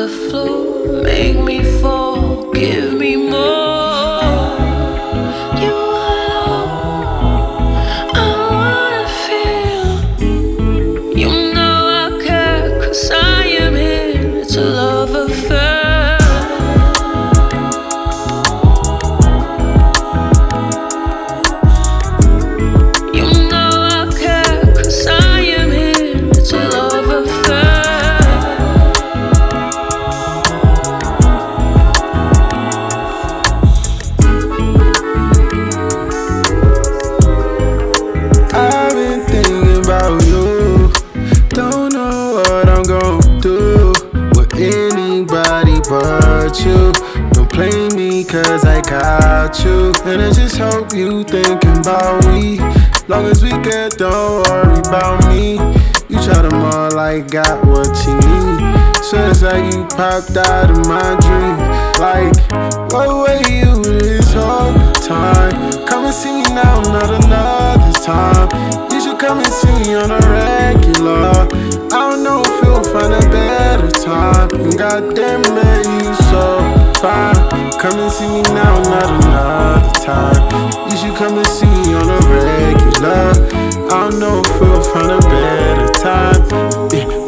the floor, make me fall, give me more. You alone, I wanna feel. You know I care, 'cause I am here. It's a love affair. You know I care, 'cause I am here. It's a love affair. I've been thinking about you. Don't know what I'm gon' do with anybody but you. Don't play me 'cause I got you. And I just hope you thinking about me. Long as we good, don't worry about me. You try them all, I got what you need. Soon as like you popped out of my dream. Like, what were you this whole time? Come and see me now, not another time. You should come and see me on a regular. I don't know if you'll find a better time. And goddamn man, you so fine. Come and see me now, not another time. You should come and see me on a regular. I don't know if we'll find a better time. Yeah.